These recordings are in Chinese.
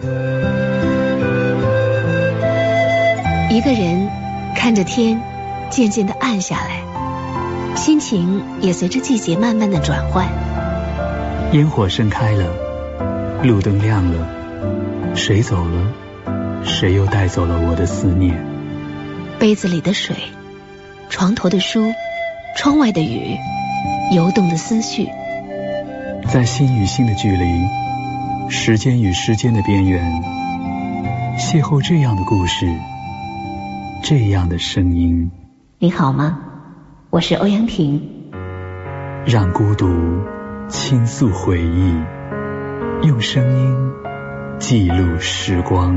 一个人看着天渐渐地暗下来，心情也随着季节慢慢地转换。 烟火盛开了，路灯亮了，谁走了，谁又带走了我的思念。 杯子里的水，床头的书，窗外的雨，游动的思绪。 在心与心的距离，时间与时间的边缘，邂逅这样的故事，这样的声音。 你好吗？我是欧阳婷。 让孤独倾诉回忆，用声音记录时光。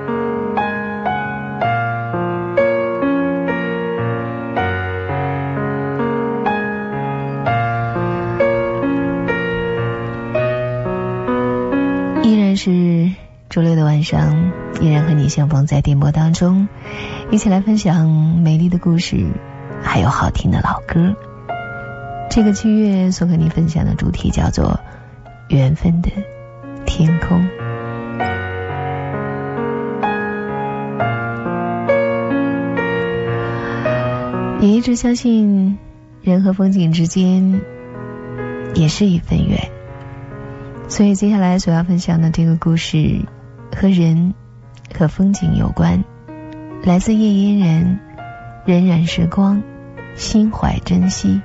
依然是周六的晚上，依然和你相逢在电波当中，一起来分享美丽的故事，还有好听的老歌。这个7月所和你分享的主题叫做缘分的天空。也一直相信人和风景之间也是一份缘，所以接下来所要分享的这个故事和人和风景有关，来自夜莺人，荏苒时光，心怀珍惜。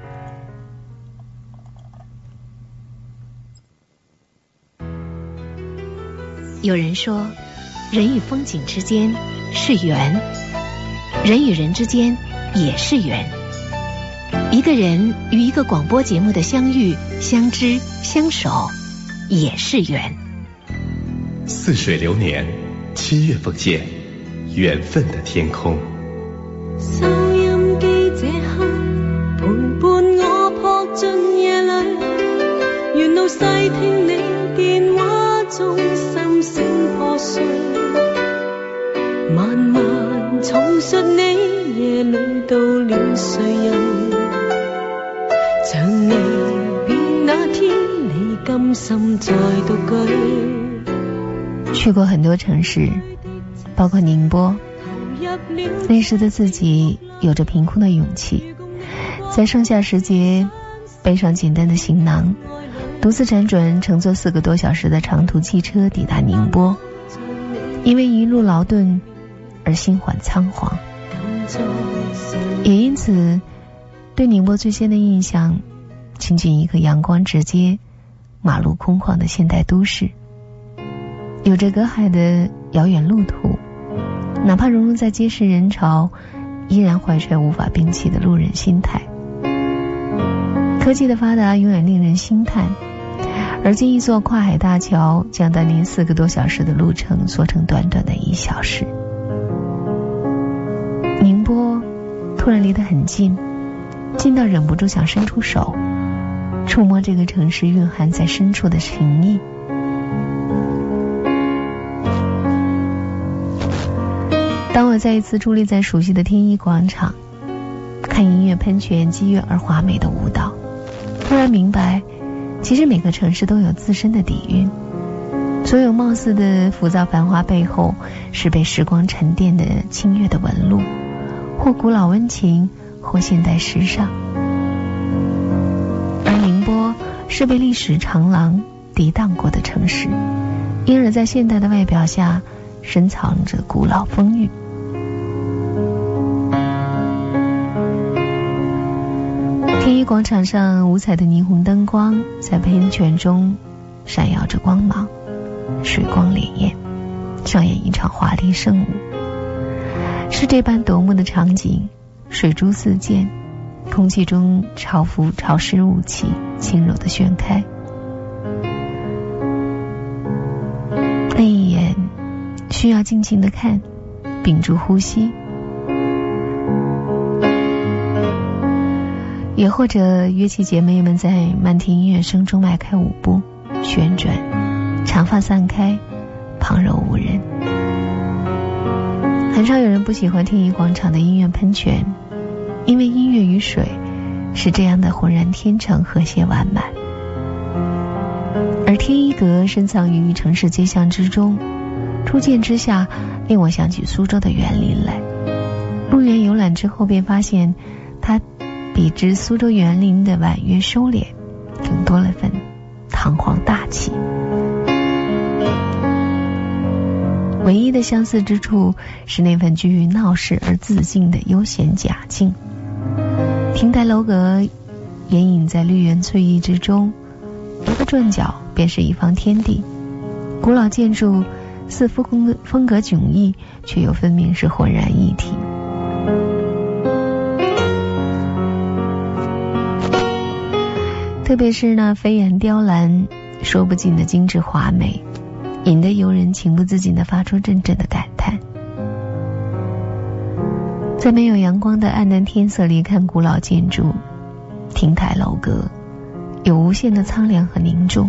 有人说，人与风景之间是缘，人与人之间也是缘。一个人与一个广播节目的相遇、相知、相守，也是缘。 似水流年，7月奉献緣分的天空。 收音機這刻陪伴我撲進夜裏，沿路細聽你電話中心聲破碎，慢慢重述你夜裏到了誰人，像離別那天你甘心再獨居。 去過很多城市，包括寧波。那時的自己有着憑空的勇氣，在盛夏時節背上簡單的行囊，獨自輾轉乘坐4個多小時的長途汽車抵達寧波，因為一路勞頓而心緩倉皇。也因此對寧波最先的印象僅僅一個陽光直接、馬路空曠的現代都市，有着隔海的遙遠路途，哪怕融入在街市人潮，依然怀揣无法摒弃的路人心态。科技的发达永远令人心叹，而今一座跨海大桥将当年4个多小时的路程缩成短短的1小时。宁波突然离得很近，近到忍不住想伸出手，触摸这个城市蕴含在深处的情谊。当我再一次伫立在熟悉的天一广场，看音乐喷泉激越而华美的舞蹈，突然明白，其实每个城市都有自身的底蕴，所有貌似的浮躁繁华背后，是被时光沉淀的清越的纹路，或古老温情，或现代时尚。而宁波是被历史长廊涤荡过的城市，因而在现代的外表下深藏着古老风韵。天一广场上五彩的霓虹灯光在喷泉中闪耀着光芒，水光潋滟，上演一场华丽盛舞。是这般夺目的场景，水珠四溅，空气中潮浮潮湿雾气轻柔地旋开。那一眼需要静静地看，屏住呼吸，也或者约起姐妹们在漫听音乐声中迈开舞步，旋转，长发散开，旁若无人。很少有人不喜欢天一广场的音乐喷泉，因为音乐与水是这样的浑然天成，和谐完满。而天一阁深藏于城市街巷之中， 初见之下，令我想起苏州的园林来。入园游览之后，便发现它比之苏州园林的婉约收敛，更多了份堂皇大气。唯一的相似之处是那份居于闹市而自静的悠闲雅静。亭台楼阁掩隐在绿园翠意之中，一个转角便是一方天地。古老建筑似风格迥异，却又分明是浑然一体。特别是那飞檐雕栏，说不尽的精致华美，引得游人情不自禁地发出阵阵的感叹。在没有阳光的暗淡天色里看古老建筑，亭台楼阁，有无限的苍凉和凝重。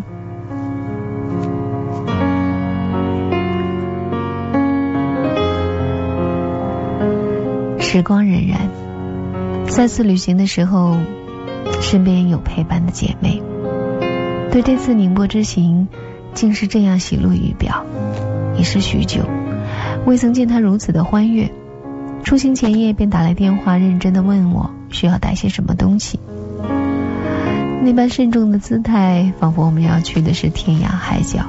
时光荏苒，再次旅行的时候，身边有陪伴的姐妹，对这次宁波之行竟是这样喜怒语表。已是许久，未曾见她如此的欢悦。出行前夜便打来电话，认真地问我需要带些什么东西。那般慎重的姿态，仿佛我们要去的是天涯海角。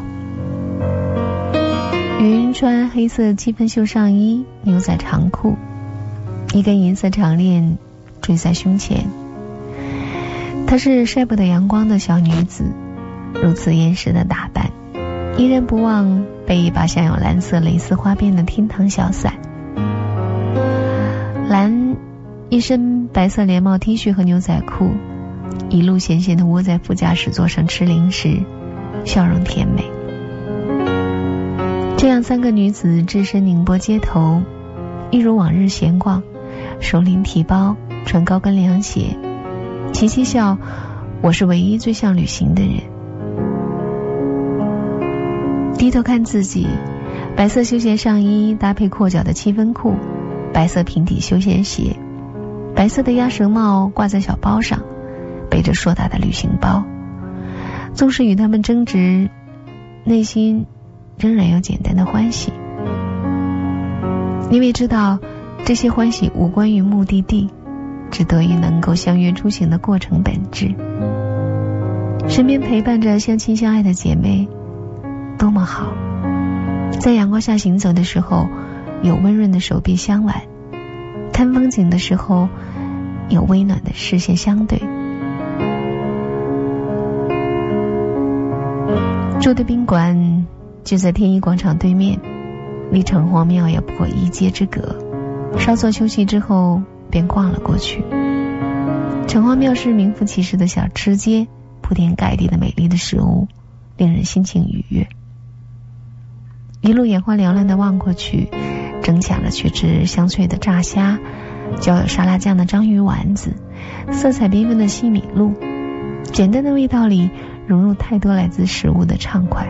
云穿黑色七分袖上衣，牛仔长裤，一根银色长链坠在胸前。她是晒不得阳光的小女子，如此严实的打扮，依然不忘背一把镶有蓝色蕾丝花边的天堂小伞。蓝一身白色连帽 T 恤和牛仔裤，一路闲闲地窝在副驾驶座上吃零食，笑容甜美。这样三个女子置身宁波街头，一如往日闲逛，手拎提包，穿高跟凉鞋，齐齐笑我是唯一最像旅行的人。低头看自己，白色休闲上衣搭配阔脚的七分裤，白色平底休闲鞋，白色的鸭舌帽挂在小包上，背着硕大的旅行包。纵使与他们争执，内心仍然有简单的欢喜，因为知道这些欢喜无关于目的地，只得于能够相约出行的过程本质。身边陪伴着相亲相爱的姐妹，多么好。在阳光下行走的时候，有温润的手臂相挽；看风景的时候，有微暖的视线相对。住的宾馆就在天一广场对面，离城隍庙也不过一街之隔。稍作休息之后，便逛了过去。城隍庙是名副其实的小吃街，铺天盖地的美丽的食物，令人心情愉悦。一路眼花缭乱地望过去，争抢着去吃香脆的炸虾，浇有沙拉酱的章鱼丸子，色彩缤纷的西米露，简单的味道里融入太多来自食物的畅快。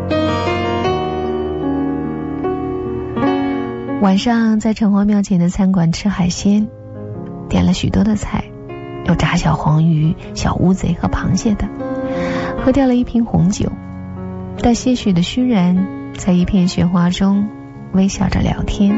晚上在城隍庙前的餐馆吃海鲜，点了许多的菜，有炸小黄鱼、小乌贼和螃蟹的，喝掉了一瓶红酒，带些许的熏然，在一片雪花中微笑着聊天。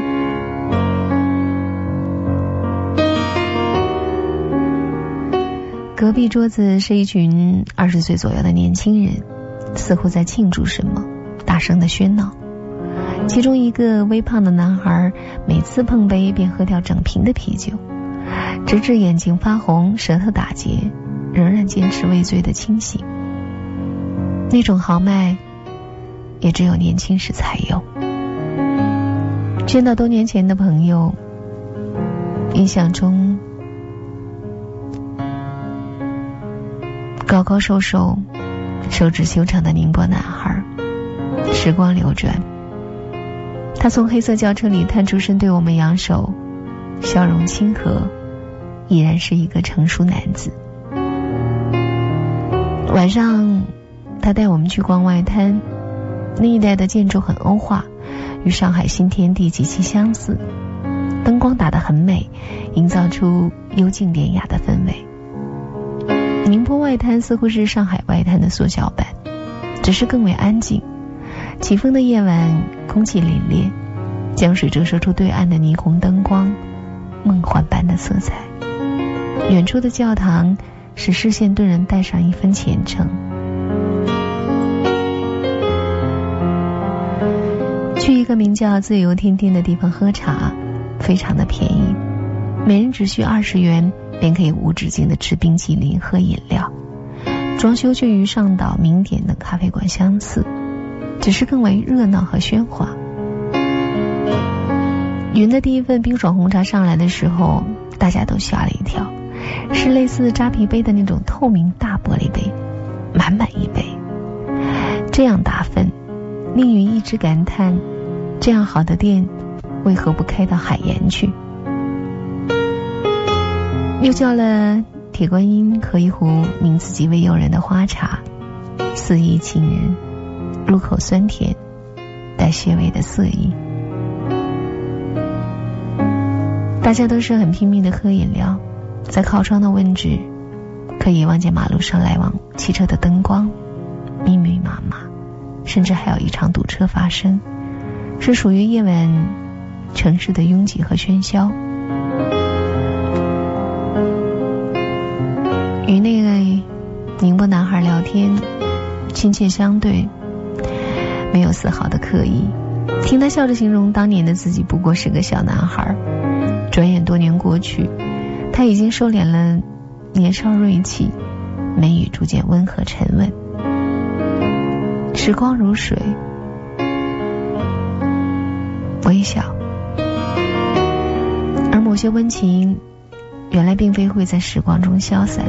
隔壁桌子是一群20岁左右的年轻人，似乎在庆祝什么，大声的喧闹。其中一个微胖的男孩每次碰杯便喝掉整瓶的啤酒，直至眼睛发红，舌头打结，仍然坚持未醉的清醒。那种豪迈也只有年轻时才有。见到多年前的朋友，印象中高高瘦瘦、手指修长的宁波男孩。时光流转，他从黑色轿车里探出身对我们扬手，笑容亲和，依然是一个成熟男子。晚上他带我们去逛外滩，那一带的建筑很欧化，与上海新天地极其相似，灯光打得很美，营造出幽静典雅的氛围。宁波外滩似乎是上海外滩的缩小版，只是更为安静， 起风的夜晚，空气凛冽，江水折射出对岸的霓虹灯光，梦幻般的色彩。远处的教堂使视线顿然带上一分虔诚。去一个名叫自由天地的地方喝茶，非常的便宜，每人只需20元便可以无止境的吃冰淇淋喝饮料，装修却与上岛名典的咖啡馆相似，只是更为热闹和喧哗。云的第一份冰爽红茶上来的时候，大家都吓了一跳，是类似扎啤杯的那种透明大玻璃杯，满满一杯。这样大份，令云一直感叹，这样好的店为何不开到海盐去。又叫了铁观音和一壶名字极为诱人的花茶，肆意沁人，入口酸甜，带些微的涩意。大家都是很拼命的喝饮料，在靠窗的位置可以望见马路上来往汽车的灯光，密密麻麻，甚至还有一场堵车发生，是属于夜晚城市的拥挤和喧嚣。与那位宁波男孩聊天，亲切相对，没有丝毫的刻意。听他笑着形容当年的自己不过是个小男孩，转眼多年过去，他已经收敛了年少锐气，眉宇逐渐温和沉稳。时光如水，微笑，而某些温情原来并非会在时光中消散。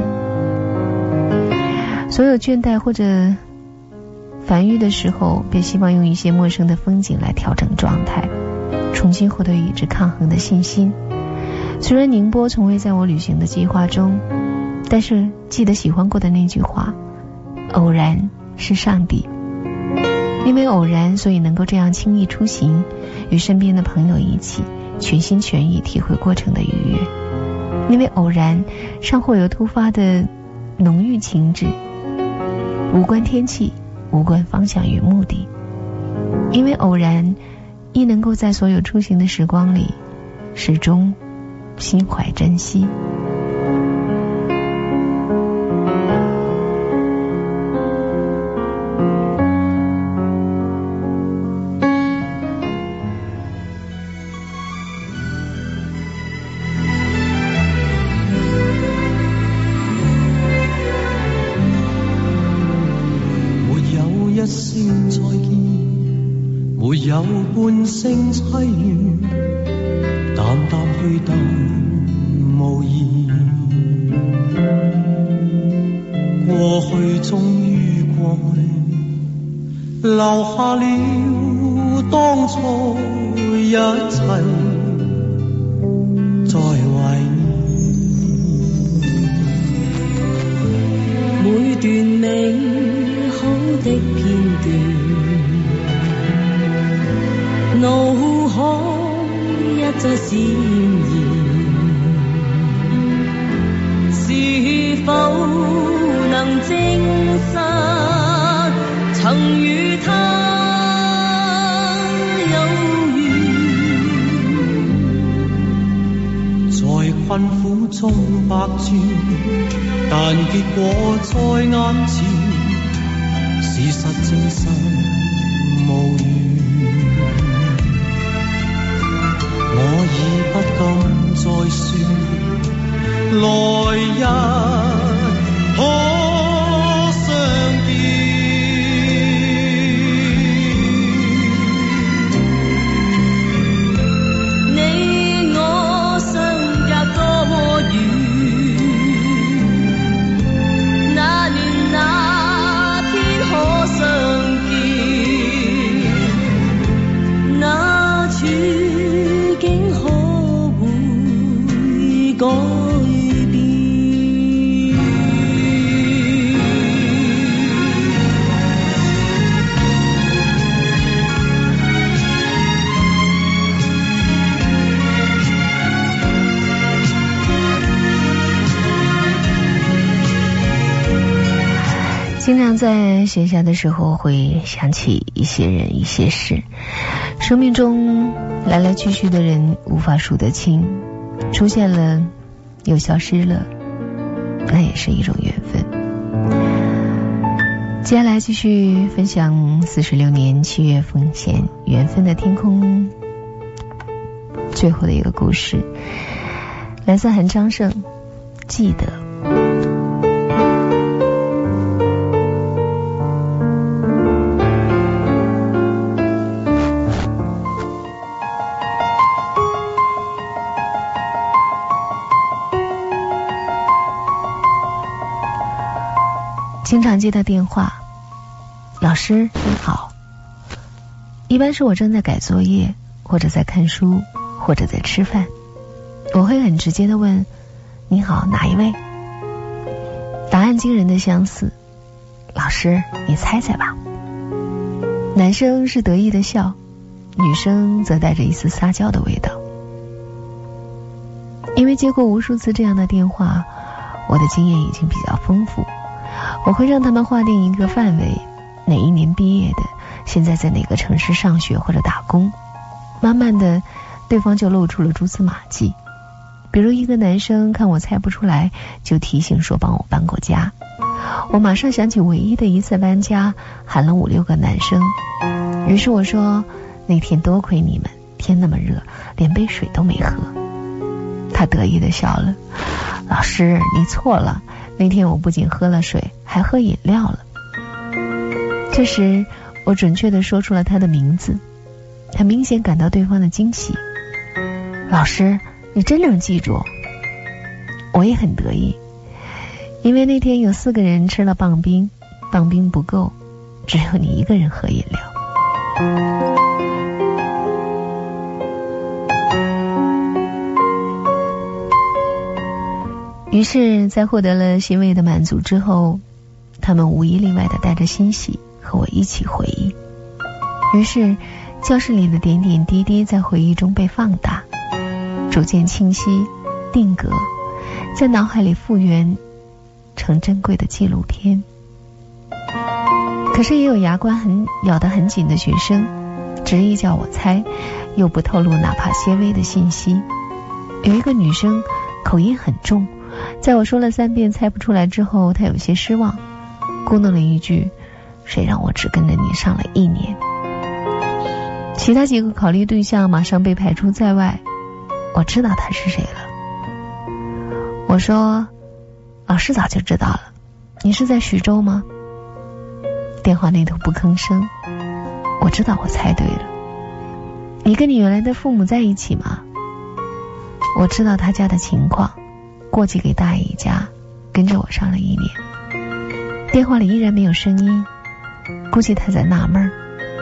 所有倦怠或者烦郁的时候，便希望用一些陌生的风景来调整状态，重新获得与之抗衡的信心。虽然宁波从未在我旅行的计划中，但是记得喜欢过的那句话，偶然是上帝。因为偶然，所以能够这样轻易出行，与身边的朋友一起全心全意体会过程的愉悦。因为偶然，尚会有突发的浓郁情致，无关天气，无关方向与目的。因为偶然，亦能够在所有出行的时光里，始终心怀珍惜。 一聲再見，沒有半聲淒怨，淡淡去淡無言。過去終於過去，留下了當初一切，在懷念每段美好的片段，腦海一再閃現，是否能證實曾與他有緣？在困苦中百轉，但結果在眼前，事實證實無緣，我已不敢再說來日可相見。你我相隔多麼遠，那年那天可相見，那處境可會改變？ 经常在闲暇的时候会想起一些人一些事，生命中来来去去的人无法数得清，出现了又消失了，那也是一种缘分。接下来继续分享46年7月奉献缘分的天空最后的一个故事，来自韩昌盛，记得。经常接到电话，老师你好。一般是我正在改作业，或者在看书，或者在吃饭，我会很直接地问，你好，哪一位？答案惊人的相似，老师你猜猜吧。男生是得意的笑，女生则带着一丝撒娇的味道。因为接过无数次这样的电话，我的经验已经比较丰富，我会让他们划定一个范围，哪一年毕业的，现在在哪个城市上学或者打工。慢慢的，对方就露出了蛛丝马迹。比如一个男生看我猜不出来，就提醒说帮我搬过家。我马上想起唯一的一次搬家，喊了5、6个男生。于是我说，那天多亏你们，天那么热，连杯水都没喝。他得意地笑了，老师你错了，那天我不仅喝了水，还喝饮料了。这时我准确地说出了他的名字，他明显感到对方的惊喜。老师你真能记住。我也很得意，因为那天有4个人吃了棒冰，棒冰不够，只有你一个人喝饮料。于是在获得了欣慰的满足之后，他们无一例外地带着欣喜和我一起回忆。于是教室里的点点滴滴在回忆中被放大，逐渐清晰定格，在脑海里复原成珍贵的纪录片。可是也有牙关咬得很紧的学生，执意叫我猜，又不透露哪怕些微的信息。有一个女生口音很重，在我说了3遍猜不出来之后，她有些失望，咕哝了一句，谁让我只跟着你上了1年。其他几个考虑对象马上被排除在外，我知道他是谁了。我说，老师早就知道了，你是在徐州吗？电话那头不吭声。我知道我猜对了。你跟你原来的父母在一起吗？我知道他家的情况，过继给大姨家，跟着我上了1年。电话里依然没有声音，估计他在纳闷。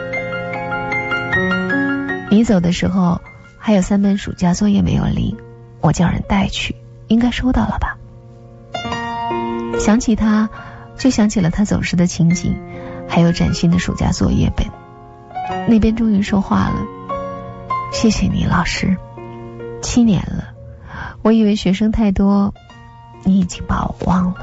你走的时候还有3本暑假作业没有领，我叫人带去，应该收到了吧。想起他，就想起了他走时的情景，还有崭新的暑假作业本。那边终于说话了，谢谢你老师，7年了，我以为学生太多，你已经把我忘了。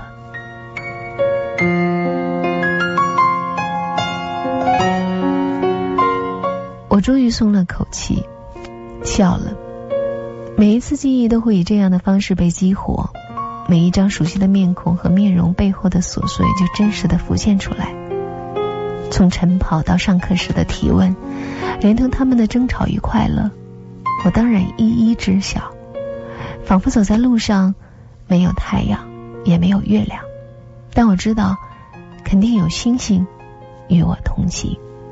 我终于松了口气，笑了。每一次记忆都会以这样的方式被激活，每一张熟悉的面孔和面容背后的琐碎就真实地浮现出来。从晨跑到上课时的提问，连同他们的争吵与快乐，我当然一一知晓。仿佛走在路上，没有太阳，也没有月亮，但我知道，肯定有星星与我同行。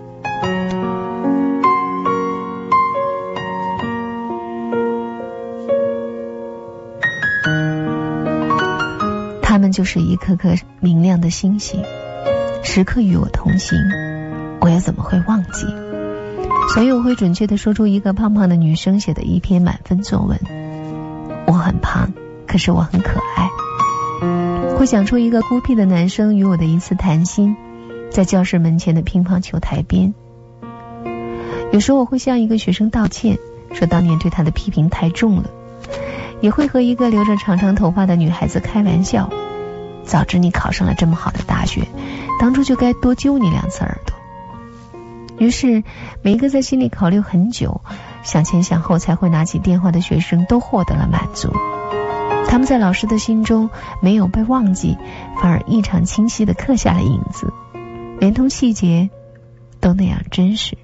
他们就是一颗颗明亮的星星，时刻与我同行，我又怎么会忘记？所以我会准确地说出一个胖胖的女生写的一篇满分作文。我很胖，可是我很可爱。会想出一个孤僻的男生与我的一次谈心，在教室门前的乒乓球台边。有时候我会向一个学生道歉，说当年对他的批评太重了。也会和一个留着长长头发的女孩子开玩笑，早知你考上了这么好的大学， 当初就该多揪你2次耳朵。于是每一个在心里考虑很久，想前想后才会拿起电话的学生都获得了满足。他们在老师的心中没有被忘记，反而异常清晰地刻下了影子，连同细节都那样真实。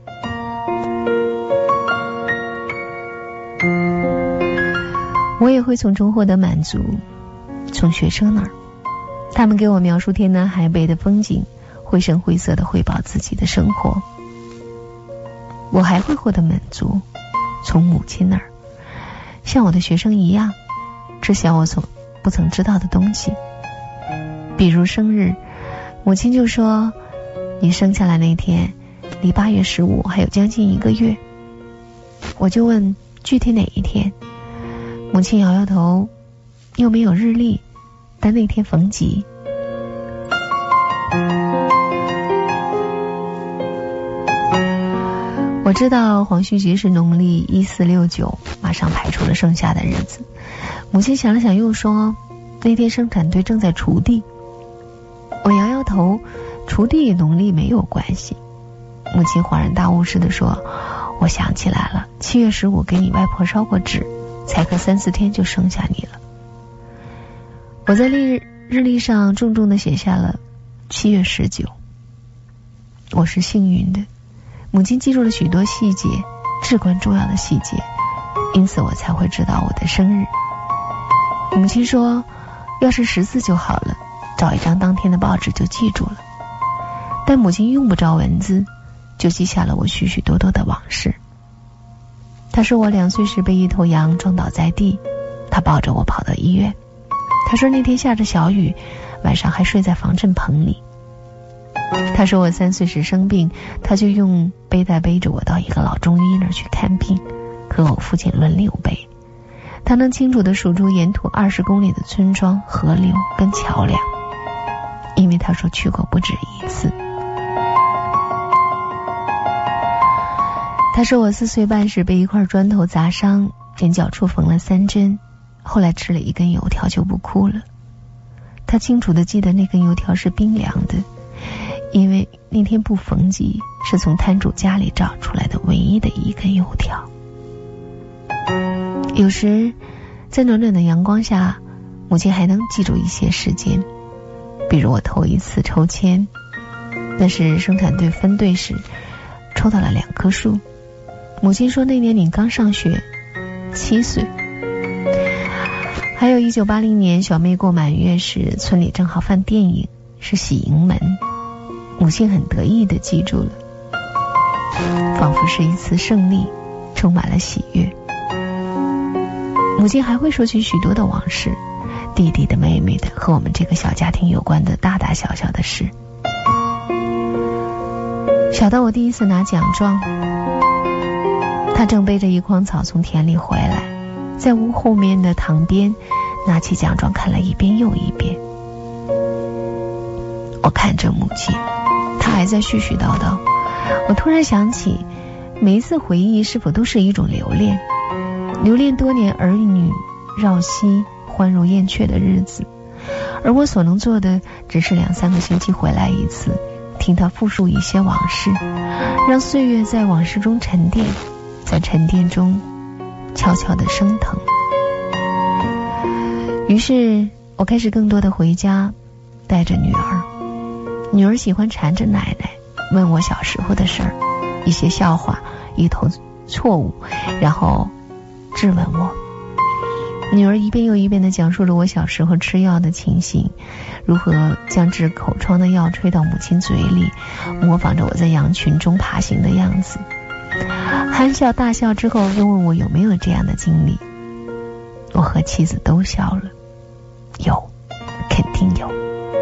我也会从中获得满足，从学生那儿，他们给我描述天南海北的风景，绘声绘色地汇报自己的生活。我还会获得满足，从母亲那儿，像我的学生一样，知晓我不曾知道的东西。比如生日，母亲就说，你生下来那天离8月15还有将近1个月。我就问具体哪一天，母亲摇摇头，又没有日历，但那天逢吉。我知道黄须节是农历1469，马上排除了剩下的日子。母亲想了想又说，那天生产队正在锄地。我摇摇头，锄地与农历没有关系。母亲恍然大悟似的说，我想起来了，7月15给你外婆烧过纸，才隔3、4天就生下你了。我在日历上重重地写下了7月19。我是幸运的，母亲记住了许多细节，至关重要的细节，因此我才会知道我的生日。母亲说，要是识字就好了，找一张当天的报纸就记住了。但母亲用不着文字，就记下了我许许多多的往事。她说我2岁时被一头羊撞倒在地，她抱着我跑到医院。她说那天下着小雨，晚上还睡在防震棚里。她说我3岁时生病，她就用背带背着我到一个老中医那儿去看病，和我父亲轮流背。她能清楚地数出沿途20公里的村庄、河流跟桥梁，因为她说去过不止1次。她说我4岁半时被一块砖头砸伤，眼角处缝了3针，后来吃了1根油条就不哭了。她清楚地记得那根油条是冰凉的，因为那天不缝吉，是从摊主家里找出来的唯一的1根油条。有时在暖暖的阳光下，母亲还能记住一些时间，比如我头一次抽签，那是生产队分队时抽到了2棵树。母亲说那年你刚上学，7岁。还有1980年小妹过满月时，村里正好放电影，是喜迎门，母亲很得意地记住了，仿佛是一次胜利，充满了喜悦。母亲还会说起许多的往事，弟弟的、妹妹的，和我们这个小家庭有关的大大小小的事。小到我第一次拿奖状，他正背着一筐草从田里回来，在屋后面的塘边拿起奖状看了一遍又一遍。我看着母亲，她还在絮絮叨叨。我突然想起，每一次回忆是否都是一种留恋，留恋多年儿女绕膝欢如燕雀的日子，而我所能做的只是2、3个星期回来一次，听他复述一些往事，让岁月在往事中沉淀，在沉淀中悄悄地升腾。于是我开始更多的回家，带着女儿。女儿喜欢缠着奶奶，问我小时候的事儿，一些笑话，一头错误，然后质问我。女儿一遍又一遍地讲述了我小时候吃药的情形，如何将治口疮的药吹到母亲嘴里，模仿着我在羊群中爬行的样子。含笑大笑之后，又问我有没有这样的经历。我和妻子都笑了，有，肯定有。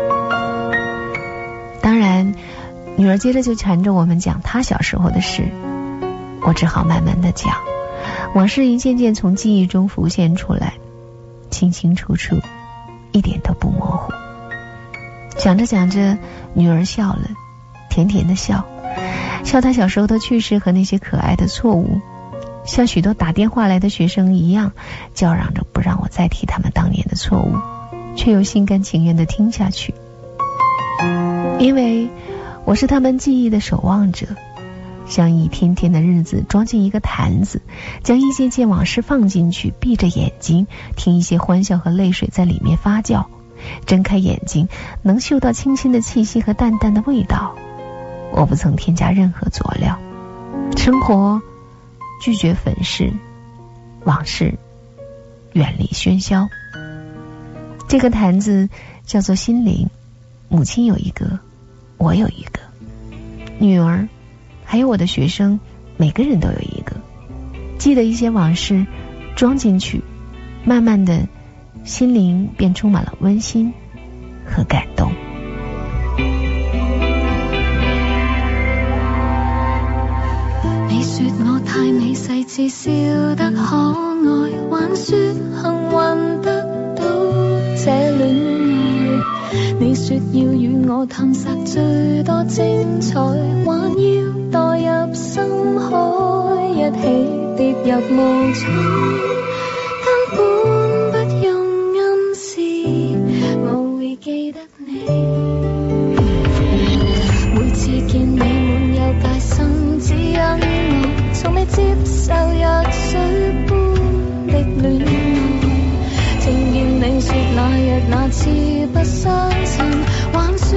当然，女儿接着就缠着我们讲她小时候的事，我只好慢慢地讲，往事一件件从记忆中浮现出来，清清楚楚，一点都不模糊。讲着讲着，女儿笑了，甜甜的笑，笑她小时候的趣事和那些可爱的错误，像许多打电话来的学生一样，叫嚷着不让我再提他们当年的错误，却又心甘情愿地听下去。 因为我是他们记忆的守望者，像一天天的日子装进一个坛子，将一件件往事放进去，闭着眼睛听一些欢笑和泪水在里面发酵，睁开眼睛能嗅到清新的气息和淡淡的味道。我不曾添加任何佐料，生活拒绝粉饰，往事远离喧嚣。这个坛子叫做心灵，母亲有一个，我有一个，女儿还有我的学生，每个人都有一个。记得一些往事装进去，慢慢的心灵便充满了温馨和感动。 你說我太美細緻笑得可愛，還說幸運得到這戀愛。你說要與我探索最多精彩，還要墮入深海，一起跌入霧彩，根本不用暗示，我會記得你。每次見你滿有戒心，只因我從未接受藥水般的戀愛。聽見你說那日那次不相襯，還